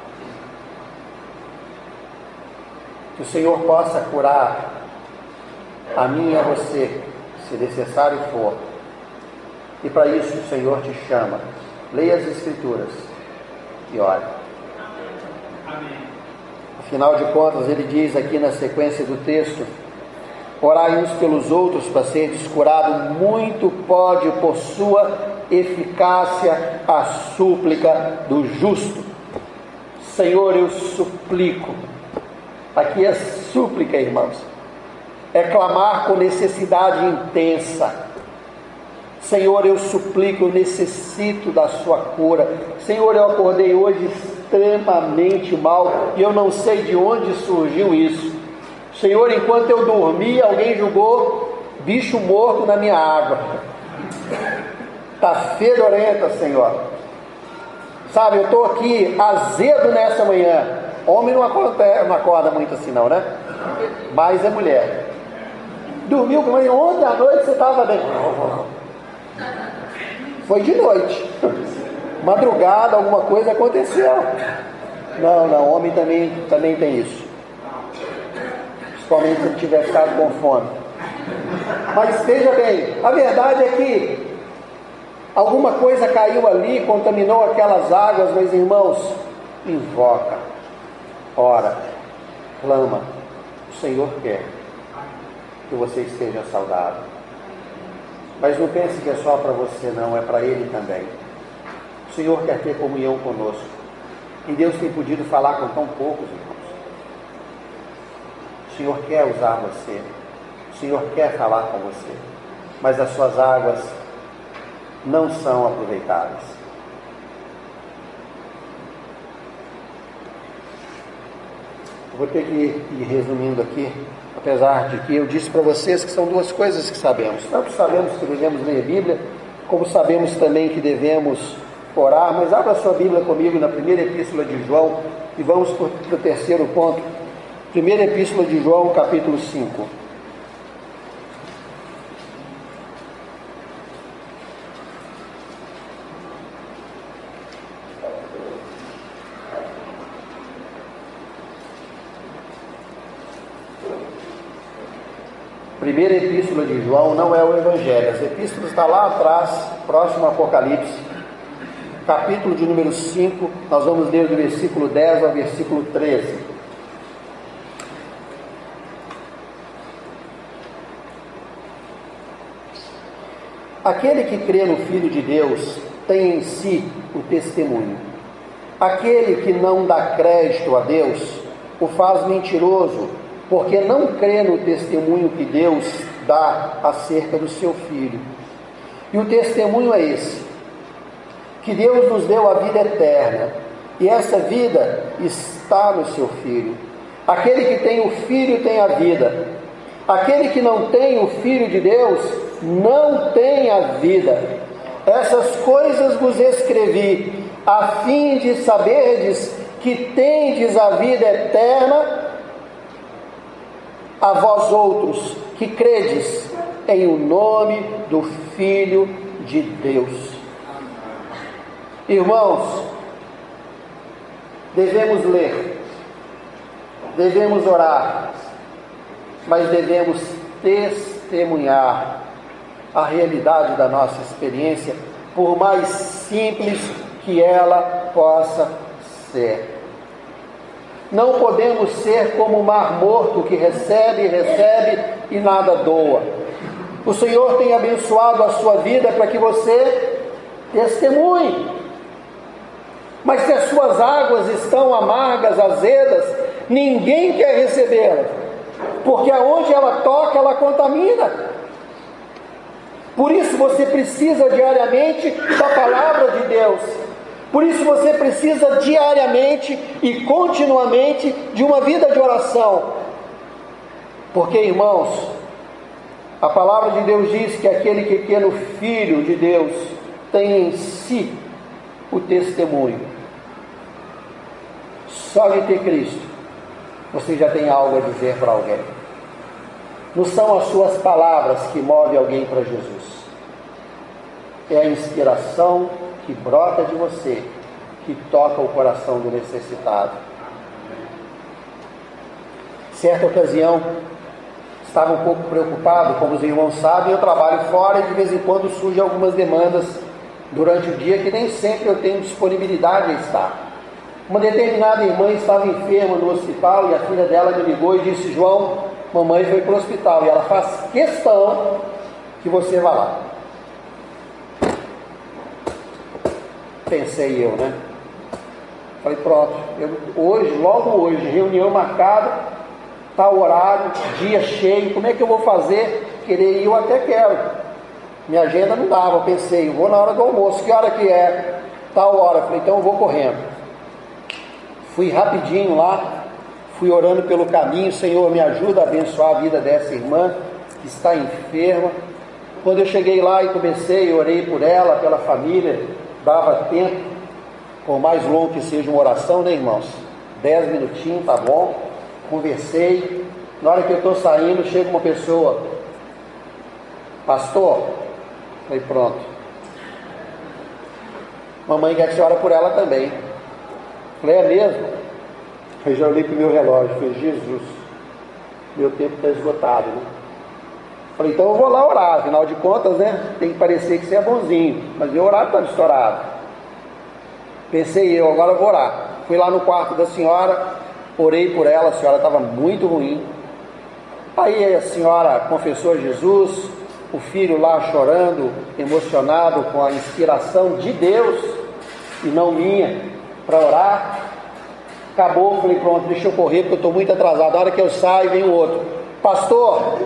Que o Senhor possa curar a mim e a você, se necessário for. E para isso o Senhor te chama. Leia as Escrituras e ore. Amém. Afinal de contas, ele diz aqui na sequência do texto: orai uns pelos outros para seres curados. Muito pode, por sua eficácia, a súplica do justo. Senhor, eu suplico. Aqui é súplica, irmãos. É clamar com necessidade intensa. Senhor, eu suplico, eu necessito da sua cura. Senhor, eu acordei hoje extremamente mal e eu não sei de onde surgiu isso. Senhor, enquanto eu dormia, alguém jogou bicho morto na minha água. Está fedorenta, Senhor. Sabe, eu estou aqui azedo nessa manhã. Homem não acorda, não acorda muito assim não, né? Mas é mulher. Dormiu com ele ontem à noite, você estava bem. Foi de noite. Madrugada, alguma coisa aconteceu. Não, não, homem também, também tem isso. Principalmente se ele tiver ficado com fome. Mas veja bem, a verdade é que alguma coisa caiu ali, contaminou aquelas águas, meus irmãos. Invoca, ora, clama. O Senhor quer que você esteja saudável. Mas não pense que é só para você não, é para Ele também. O Senhor quer ter comunhão conosco. E Deus tem podido falar com tão poucos, irmãos. O Senhor quer usar você. O Senhor quer falar com você. Mas as suas águas não são aproveitadas. Eu vou ter que ir resumindo aqui, apesar de que eu disse para vocês que são duas coisas que sabemos. Tanto sabemos que devemos ler a Bíblia, como sabemos também que devemos orar. Mas abra sua Bíblia comigo na primeira epístola de João e vamos para o terceiro ponto. Primeira epístola de João, capítulo cinco. Primeira epístola de João não é o Evangelho. As epístolas estão lá atrás, próximo ao Apocalipse. Capítulo de número cinco, nós vamos ler do versículo dez ao versículo treze. Aquele que crê no Filho de Deus tem em si o testemunho. Aquele que não dá crédito a Deus o faz mentiroso, porque não crê no testemunho que Deus dá acerca do seu Filho. E o testemunho é esse: que Deus nos deu a vida eterna, e essa vida está no seu Filho. Aquele que tem o Filho tem a vida. Aquele que não tem o Filho de Deus não tem a vida. Essas coisas vos escrevi, a fim de saberdes que tendes a vida eterna a vós outros que credes em o nome do Filho de Deus. Irmãos, devemos ler, devemos orar, mas devemos testemunhar a realidade da nossa experiência, por mais simples que ela possa ser. Não podemos ser como o mar morto que recebe, recebe e nada doa. O Senhor tem abençoado a sua vida para que você testemunhe. Mas se as suas águas estão amargas, azedas, ninguém quer recebê-las, porque aonde ela toca, ela contamina. Por isso você precisa diariamente da palavra de Deus. Por isso você precisa diariamente e continuamente de uma vida de oração. Porque, irmãos, a palavra de Deus diz que aquele que crê no Filho de Deus tem em si o testemunho. Só de ter Cristo, você já tem algo a dizer para alguém. Não são as suas palavras que movem alguém para Jesus. É a inspiração que brota de você, que toca o coração do necessitado. Certa ocasião, estava um pouco preocupado, como os irmãos sabem, eu trabalho fora e de vez em quando surgem algumas demandas durante o dia que nem sempre eu tenho disponibilidade a estar. Uma determinada irmã estava enferma no hospital e a filha dela me ligou e disse: João, mamãe foi para o hospital e ela faz questão que você vá lá. Pensei eu, né? Falei, pronto, eu, hoje, logo hoje, reunião marcada, tal horário, dia cheio, como é que eu vou fazer? Querer ir, eu até quero. Minha agenda não dava, eu pensei, eu vou na hora do almoço, que hora que é? Tal hora. Falei, então eu vou correndo. Fui rapidinho lá, fui orando pelo caminho, Senhor, me ajuda a abençoar a vida dessa irmã que está enferma. Quando eu cheguei lá e comecei, orei por ela, pela família, dava tempo, por mais longo que seja uma oração, né, irmãos? Dez minutinhos, tá bom? Conversei. Na hora que eu estou saindo, chega uma pessoa: pastor, falei, pronto. Mamãe quer que você ore por ela também. Falei, é mesmo? Eu já olhei para o meu relógio, falei, Jesus, meu tempo está esgotado, né? Falei, então eu vou lá orar, afinal de contas, né? Tem que parecer que você é bonzinho, mas meu horário está estourado. Pensei eu, agora eu vou orar. Fui lá no quarto da senhora, orei por ela, a senhora estava muito ruim. Aí a senhora confessou a Jesus, o filho lá chorando, emocionado com a inspiração de Deus e não minha, para orar. Acabou, falei, pronto, deixa eu correr porque eu estou muito atrasado. A hora que eu saio, vem o outro: pastor!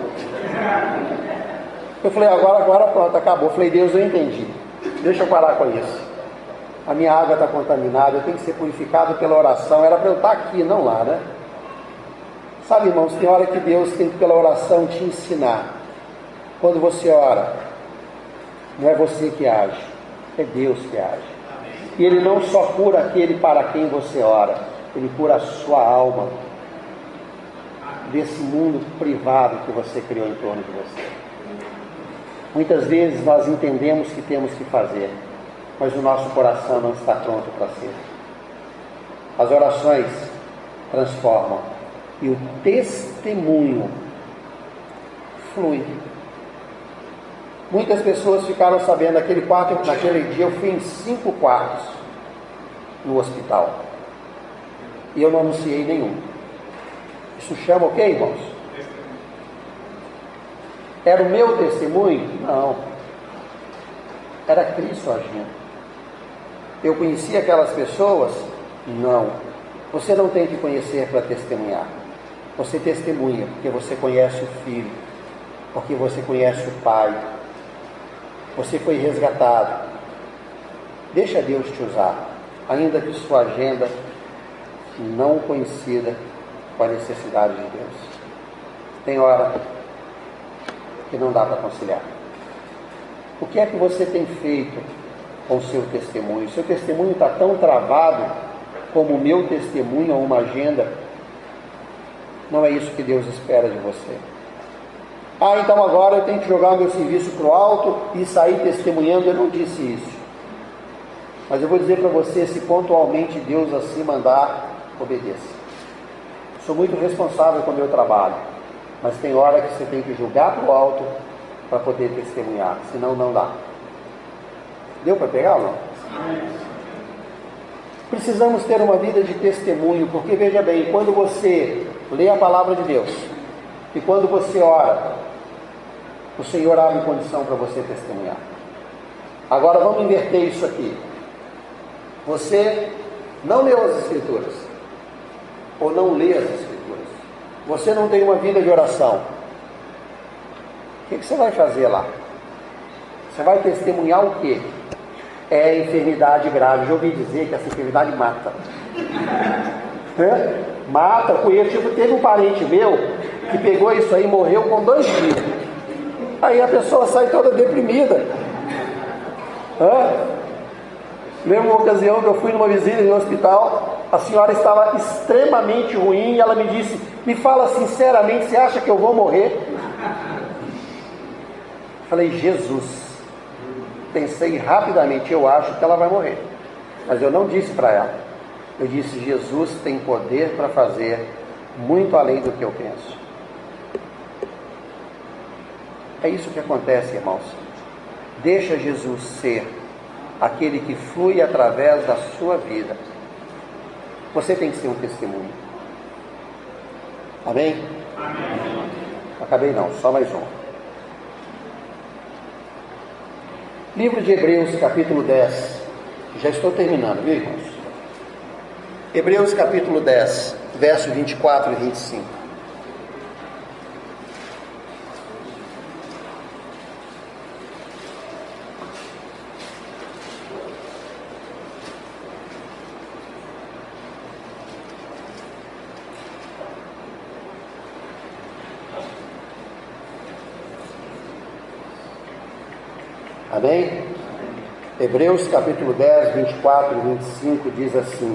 Eu falei, agora, agora pronto, acabou. Eu falei, Deus, eu entendi, deixa eu parar com isso. A minha água está contaminada, eu tenho que ser purificado pela oração. Era para eu estar aqui, não lá, né? Sabe, irmãos, tem hora que Deus tem que pela oração te ensinar. Quando você ora, não é você que age, é Deus que age. E Ele não só cura aquele para quem você ora, Ele cura a sua alma desse mundo privado que você criou em torno de você. Muitas vezes nós entendemos que temos que fazer, mas o nosso coração não está pronto para ser. As orações transformam e o testemunho flui. Muitas pessoas ficaram sabendo naquele quarto, naquele dia eu fui em cinco quartos no hospital e eu não anunciei nenhum. Isso chama o quê, irmãos? Era o meu testemunho? Não. Era Cristo agindo. Eu conhecia aquelas pessoas? Não. Você não tem que conhecer para testemunhar. Você testemunha porque você conhece o Filho, porque você conhece o Pai. Você foi resgatado. Deixa Deus te usar, ainda que sua agenda não coincida com a necessidade de Deus. Tem hora que não dá para conciliar. O que é que você tem feito com o seu testemunho? O seu testemunho está tão travado como o meu testemunho a uma agenda Não é isso que Deus espera de você. Ah, então agora eu tenho que jogar o meu serviço para o alto e sair testemunhando. Eu não disse isso. Mas eu vou dizer para você, se pontualmente Deus assim mandar, obedeça. Sou muito responsável com o meu trabalho, mas tem hora que você tem que jogar para o alto para poder testemunhar, senão não dá. Deu para pegar ou não? Precisamos ter uma vida de testemunho, porque veja bem, quando você lê a palavra de Deus e quando você ora, o Senhor abre condição para você testemunhar. Agora vamos inverter isso aqui. Você não leu as Escrituras, ou não lê as Escrituras. Você não tem uma vida de oração. O que, que você vai fazer lá? Você vai testemunhar o quê? É enfermidade grave. Já ouvi dizer que essa enfermidade mata. É? Mata, conheço. Tipo, teve um parente meu que pegou isso aí e morreu com dois dias. Aí a pessoa sai toda deprimida. É? Lembro uma ocasião que eu fui numa visita no hospital, a senhora estava extremamente ruim e ela me disse: me fala sinceramente, você acha que eu vou morrer? Falei: Jesus. Pensei rapidamente, eu acho que ela vai morrer. Mas eu não disse para ela. Eu disse: Jesus tem poder para fazer muito além do que eu penso. É isso que acontece, irmãos. Deixa Jesus ser aquele que flui através da sua vida. Você tem que ser um testemunho. Amém? Amém. Acabei não, só mais um. Livro de Hebreus, capítulo dez. Já estou terminando, viu, irmãos? Hebreus, capítulo dez, verso vinte e quatro e vinte e cinco. Amém? Hebreus capítulo dez, vinte e quatro e vinte e cinco diz assim: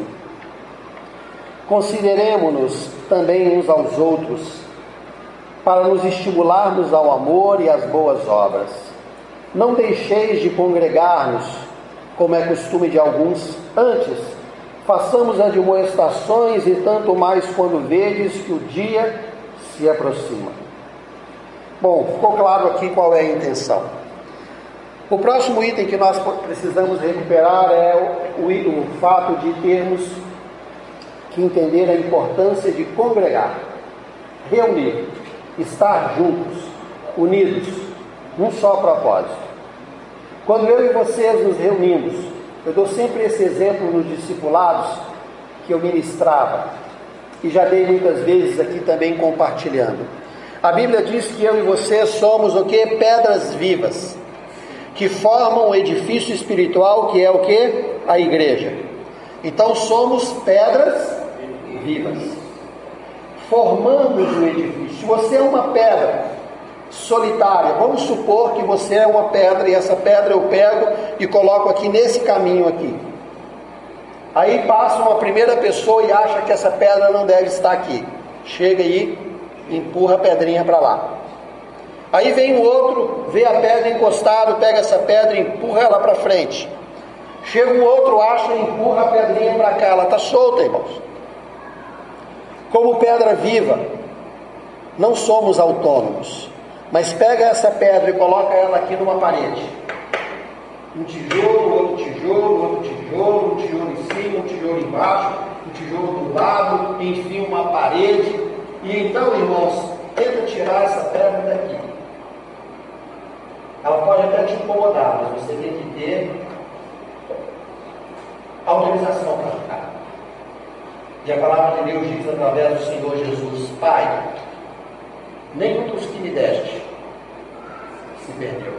consideremo-nos também uns aos outros, para nos estimularmos ao amor e às boas obras. Não deixeis de congregar-nos, como é costume de alguns, antes façamos admoestações, e tanto mais quando vedes que o dia se aproxima. Bom, ficou claro aqui qual é a intenção. O próximo item que nós precisamos recuperar é o, o, o fato de termos que entender a importância de congregar, reunir, estar juntos, unidos, num só propósito. Quando eu e vocês nos reunimos, eu dou sempre esse exemplo nos discipulados que eu ministrava, e já dei muitas vezes aqui também compartilhando. A Bíblia diz que eu e vocês somos o quê? Pedras vivas, que formam um edifício espiritual, que é o que? A igreja. Então somos pedras vivas. Formamos um edifício. Se você é uma pedra solitária, vamos supor que você é uma pedra, e essa pedra eu pego e coloco aqui nesse caminho aqui. Aí passa uma primeira pessoa e acha que essa pedra não deve estar aqui. Chega aí, empurra a pedrinha para lá. Aí vem o outro, vê a pedra encostada, pega essa pedra e empurra ela para frente. Chega um outro, acha e empurra a pedrinha para cá. Ela está solta, irmãos. Como pedra viva, não somos autônomos. Mas pega essa pedra e coloca ela aqui numa parede. Um tijolo, outro tijolo, outro tijolo, um tijolo em cima, um tijolo embaixo, um tijolo do lado, enfim, uma parede. E então, irmãos, tenta tirar essa pedra daqui. Ela pode até te incomodar, mas você tem que ter autorização para ficar. E a palavra de Deus diz através do Senhor Jesus: Pai, nenhum dos que me deste se perdeu.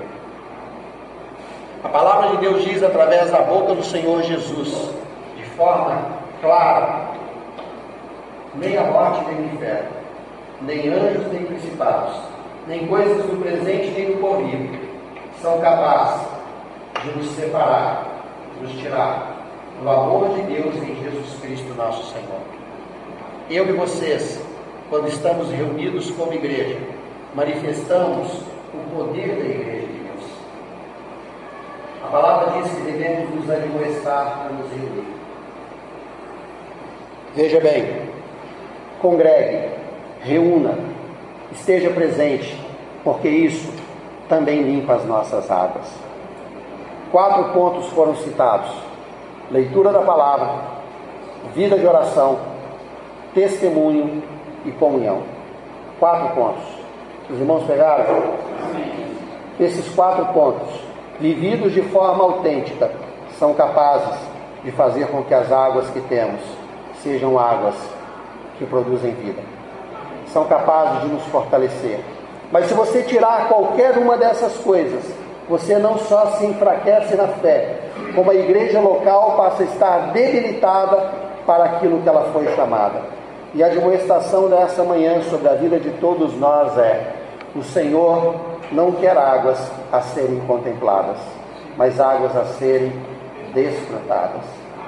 A palavra de Deus diz através da boca do Senhor Jesus, de forma clara: nem a morte nem o inferno, nem anjos nem principados, nem coisas do presente nem do porvir são capazes de nos separar, de nos tirar do amor de Deus em Jesus Cristo nosso Senhor. Eu e vocês quando estamos reunidos como igreja, manifestamos o poder da igreja de Deus. A palavra diz que devemos nos admoestar para nos reunir. Veja bem, congregue, reúna, esteja presente, porque isso também limpa as nossas águas. Quatro pontos foram citados: leitura da palavra, vida de oração, testemunho e comunhão. Quatro pontos. Os irmãos pegaram? Esses quatro pontos, vividos de forma autêntica, são capazes de fazer com que as águas que temos sejam águas que produzem vida. São capazes de nos fortalecer. Mas se você tirar qualquer uma dessas coisas, você não só se enfraquece na fé, como a igreja local passa a estar debilitada para aquilo que ela foi chamada. E a admoestação dessa manhã sobre a vida de todos nós é: o Senhor não quer águas a serem contempladas, mas águas a serem desfrutadas.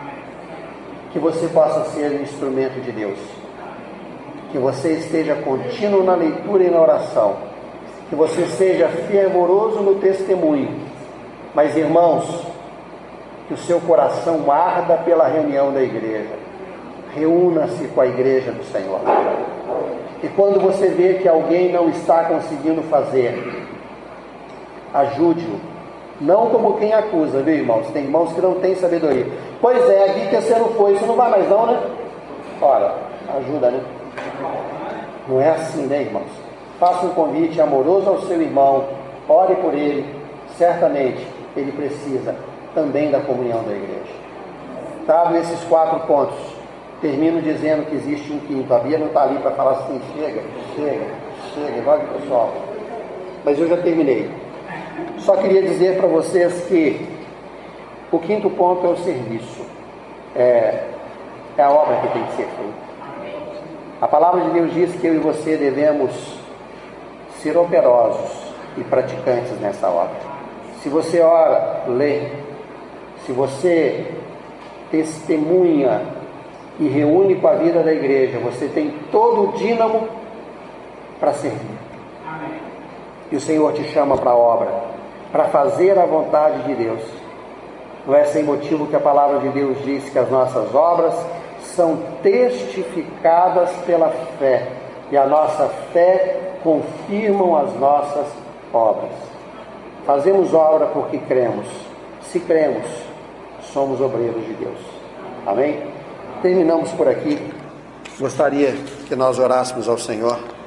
Que você possa ser um instrumento de Deus, que você esteja contínuo na leitura e na oração, que você seja fervoroso no testemunho, mas, irmãos, que o seu coração arda pela reunião da igreja. Reúna-se com a igreja do Senhor. E quando você vê que alguém não está conseguindo fazer, ajude-o. Não como quem acusa, viu, irmãos? Tem irmãos que não têm sabedoria. Pois é, aqui que você não foi, você não vai mais não, né? Ora, ajuda, né? Não é assim, né, irmãos? Faça um convite amoroso ao seu irmão, ore por ele. Certamente ele precisa também da comunhão da igreja. Dado esses quatro pontos, termino dizendo que existe um quinto. A Bia não está ali para falar assim: chega, chega, chega, vai pessoal. Mas eu já terminei. Só queria dizer para vocês que o quinto ponto é o serviço. É, é a obra que tem que ser feita. A palavra de Deus diz que eu e você devemos ser operosos e praticantes nessa obra. Se você ora, lê, se você testemunha e reúne com a vida da igreja, você tem todo o dínamo para servir. E o Senhor te chama para a obra, para fazer a vontade de Deus. Não é sem motivo que a palavra de Deus diz que as nossas obras são testificadas pela fé, e a nossa fé confirmam as nossas obras. Fazemos obra porque cremos. Se cremos, somos obreiros de Deus. Amém? Terminamos por aqui. Gostaria que nós orássemos ao Senhor.